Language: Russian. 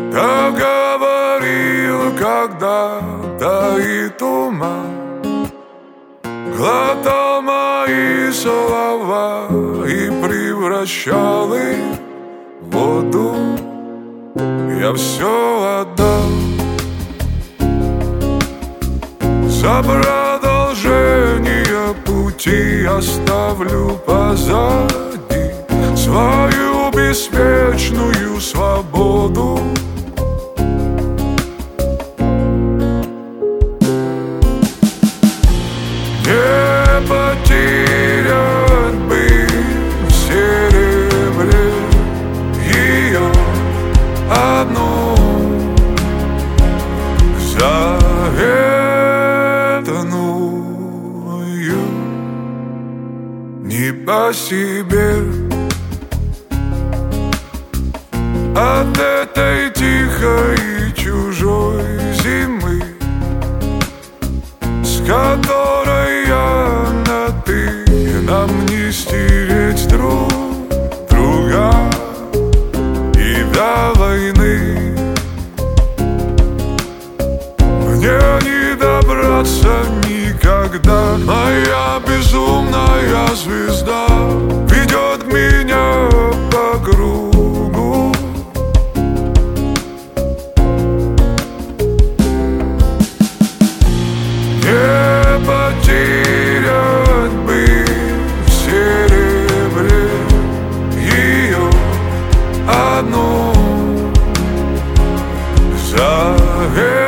Так говорил когда-то и туман, глотал мои слова и превращал их в воду. Я все отдал за продолжение пути, оставлю позади свою беспечную свободу. Не потерять бы в серебре ее одну заветную. Не по себе от этой тихой и чужой зимы, с которой я на ты. Нам не стереть друг друга и до войны. Мне не добраться никогда. Моя безумная звезда ведет меня по кругу. Не потерять бы в серебре ее одну заветную.